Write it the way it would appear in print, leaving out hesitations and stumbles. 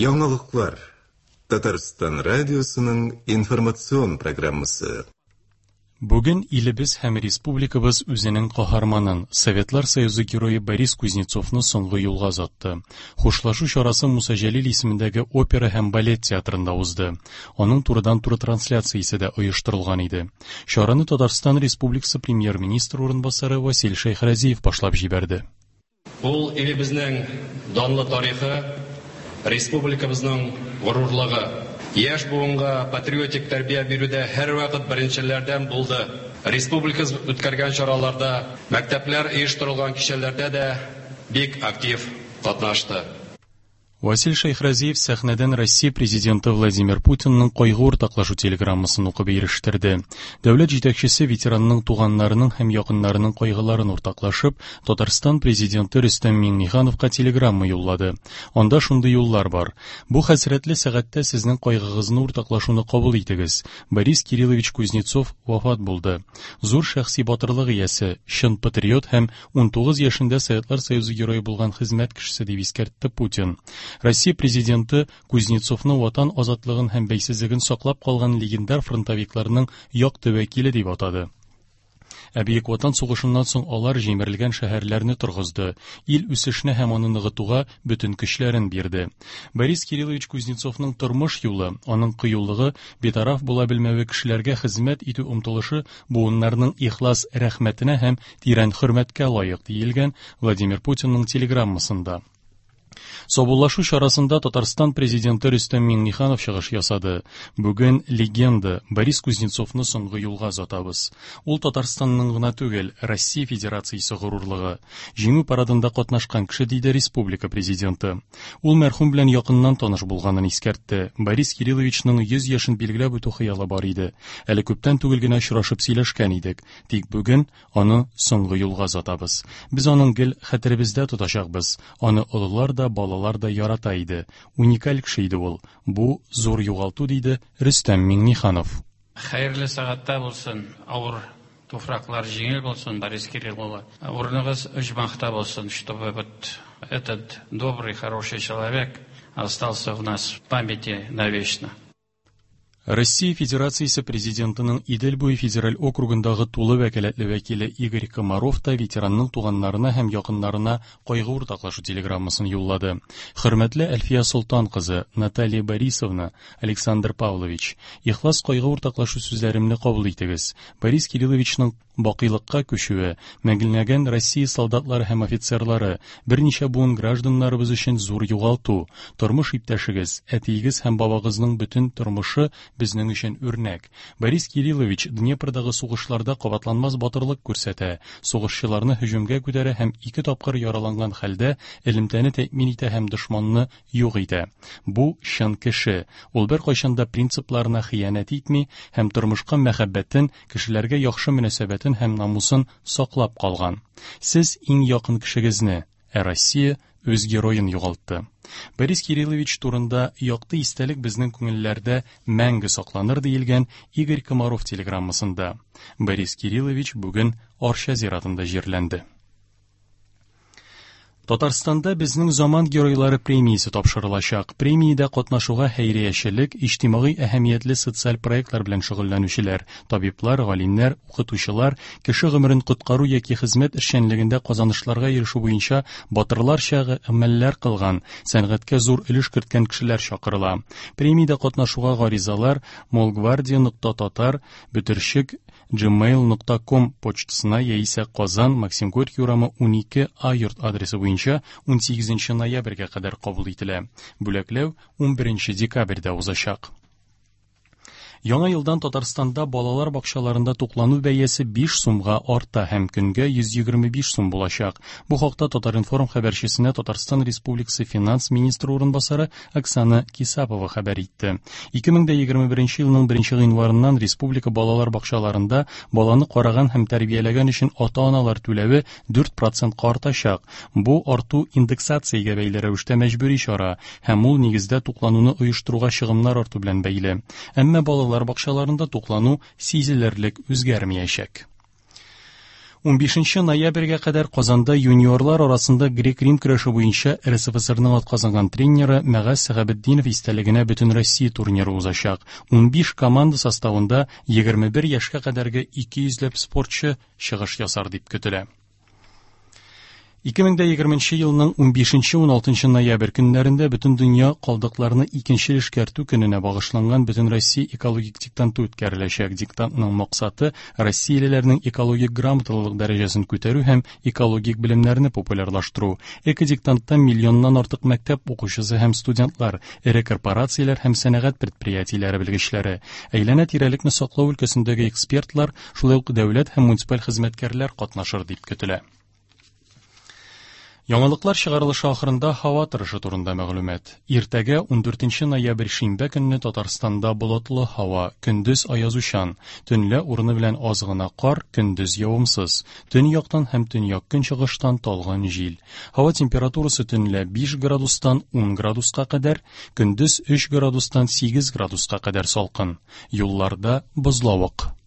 Яңалыклар. Татарстан радиосының информацион программасы. Бүген илебез һәм республикабыз үзенең каһарманын, Советлар Союзы герое Борис Кузнецовны соңгы юлга озатты. Хушлашу чарасы Муса Җәлил исемендәге опера һәм балет театрында узды. Аның турыдан-туры трансляциясе дә оештырылган иде. Чараны Татарстан Республикасы премьер-министры урынбасары Васил Шәйхразиев башлап җибәрде. Ул илебезнең данлы тарихы, республикабызның горурлыгы. Яшь буынга патриотик тәрбия бирүдә һәр вакыт беренчеләрдән булды. Республикабыз үткәргән чараларда, мәктәпләр оештырылган кичәләрдә дә бик актив катнашты. Васил Шәйхразиев сәхнәдән Россия президенты Владимир Путинның кайгы уртаклашу телеграммасын укып ирештерде. Дәүләт җитәкчесе ветеранның туганнарының һәм якыннарының кайгыларын уртаклашып, Татарстан президенты Рөстәм Миңнехановка телеграмма юллады. Анда шундый юллар бар. Бу хәсрәтле сәгатьтә сезнең кайгыгызны уртаклашуны кабул итегез. Борис Кириллович Кузнецов вафат булды. Зур шәхси батырлык иясе, чын патриот һәм 19 яшендә Советлар Союзы герое булган хезмәт кешесе дип искәртте Путин. Россия президенты Кузнецовны ватан азатлыгын һәм бәйсезлеген саклап калган легендар фронтовикларның якты вәкиле дип атады. Бөек ватан сугышыннан соң алар җимерелгән шәһәрләрне торгызды, ил үсешенә һәм аны ныгытуга бөтен көчләрен бирде. Борис Кириллович Кузнецовның тормыш юлы, аның кыюлыгы, битараф була белмәве кешеләргә хезмәт итү омтылышы буыннарның ихлас рәхмәтенә һәм тирән хөрмәткә лаек диелгән Владимир Путинның телеграммасында. Собуллашу чарасында Татарстан президенты Рөстәм Миңнеханов чыгыш ясады. Бүген легенда Борис Кузнецовны соңгы юлга озатабыз. Ул Татарстанның гына түгел, Россия Федерациясе горурлыгы. Җиңү парадында катнашкан кеше диде республика президенты. Ул мәрхүм белән якыннан таныш булганын искәртте. Борис Кирилловичның 100 яшен билгеләп үтү хыялы бар иде. Әле күптән түгел генә очрашып сөйләшкән идек. Тик бүген аны соңгы юлга озатабыз. Без аның гел хәтеребездә тотачакбыз. Аны олылар да, балалар да ярата иде. Уникаль кеше иде ул. Бу зур югалту диде Рөстәм Миңнеханов. Хәерле сәгатьтә булсын, авыр туфраклар җиңел булсын, Борис Кириллович. Урныгыз оҗмахта булсын, чтобы вот этот добрый, хороший человек остался в нас в памяти навечно. Россия Федерациясе президентының Идел буе федераль округындагы тулы вәкаләтле вәкиле Игорь Комаров та ветеранның туганнарына һәм якыннарына кайгы уртаклашу телеграммасын юллады. Хөрмәтле Әлфия Солтан кызы, Наталья Борисовна, Александр Павлович, ихлас кайгы уртаклашу сүзләремне кабул итегез. Борис Кирилловичның бакыйлыкка күчүе, мәгълүмәгән Россия солдатлары һәм офицерлары, берничә буын гражданнарыбыз өчен зур югалту. Тормыш иптәшегез, әтиегез һәм бабагызның бөтен тормышы безнең өчен үрнәк. Борис Кириллович Днепродагы сугышларда кабатланмас батырлык күрсәтә, сугышчыларны һөҗүмгә күтәрә һәм 2 тапкыр яраланган хәлдә элемтәне тәэмин итә һәм дошманны юк итә. Бу чын кеше. Ул беркайчан да принципларына хыянәт итми һәм тормышка мәхәббәтен, кешеләргә яхшы мөнәсәбәтен һәм намусын саклап калган. Сез иң якын кешегезне, Россия үз героен югалтты. Борис Кириллович турында якты истәлек безнең күңелләрдә мәңге сакланыр диелгән Игорь Комаров телеграммасында. Борис Кириллович бүген Арча зиратында җирләнде. Татарстанда безнең заман геройлары премиясе тапшырылачак. Премиядә катнашуга хәйриячелек, иҗтимагый әһәмиятле социаль проектлар белән шөгыльләнүчеләр, табиблар, галимнәр, укытучылар, кеше гомерен коткару яки хезмәт эшчәнлегендә казанышларга ирешү буенча батырларча гамәлләр кылган, сәнгатькә зур өлеш керткән кешеләр чакырыла. Премиядә катнашуга гаризалар molgvardia.tatar бөтерчек gmail.com почтасына яисә Казан, Максим Горький урамы 12А йорт адресы буенча 18 ноябрьгә кадәр кабул ителә. Бүләкләү 11 декабрьдә узачак. Яңа елдан Татарстанда балалар бакчаларында туклану бәясе 5 сумга арта һәм көнгә 125 сум булачак. Бу хакта Татар-информ хәбәрчесенә Татарстан Республикасы финанс министры урынбасары Оксана Кисапова хәбәр итте. 2021 елның 1 гыйнварыннан республика балалар бакчаларында баланы караган һәм тәрбияләгән өчен ата-аналар түләве 4% артачак. Бу арту индексациягә бәйле рәвештә мәҗбүри чара һәм ул нигездә туклануны оештыруга чыгымнар арту белән бәйле. Әмма балалар бакчаларында туклану сизелерлек үзгәрмәячәк. 15 ноябрьгә кадәр Казанда юниорлар арасында грек-рим көрәше буенча РСФСРның атказанган тренеры Мәгаз Сәгабетдинов истәлегенә бөтен Россия турниры узачак. 15 команда составында 21 яшькә кадәрге 200 спортчы чыгыш ясар дип көтелә. 2020 елның 15-16 ноябрь көннәрендә бөтен дөнья калдыкларны икенче эшкәртү көненә багышланган бөтен Россия экологик диктанты үткәреләчәк. Диктантның максаты Россиялеләрнең экологик грамоталылык дәрәҗәсен күтәрү һәм экологик белемнәрне популярлаштыру. Эко-диктантта миллионнан артык мәктәп укучысы һәм студентлар, эре корпорацияләр һәм сәнәгать предприятиеләре белгечләре, әйләнә-тирәлекне саклау өлкәсендәге экспертлар, шулай ук дәүләт һәм муниципаль хезмәткәрләр катнашыр дип көтелә. Яңалыклар чыгарылышы ахырында һава торышы турында мәгълүмат. Иртәгә 14 ноябрь шимбә көнне Татарстанда болытлы һава, көндез аязучан, төнлә урыны белән аз гына кар, көндез явымсыз. Төньяктан һәм төньяк көнчыгыштан талган җил. Һава температурасы төнлә 5 градустан 10 градуска кадәр, көндез 3 градустан 8 градуска кадәр салкын. Юлларда бозлавык.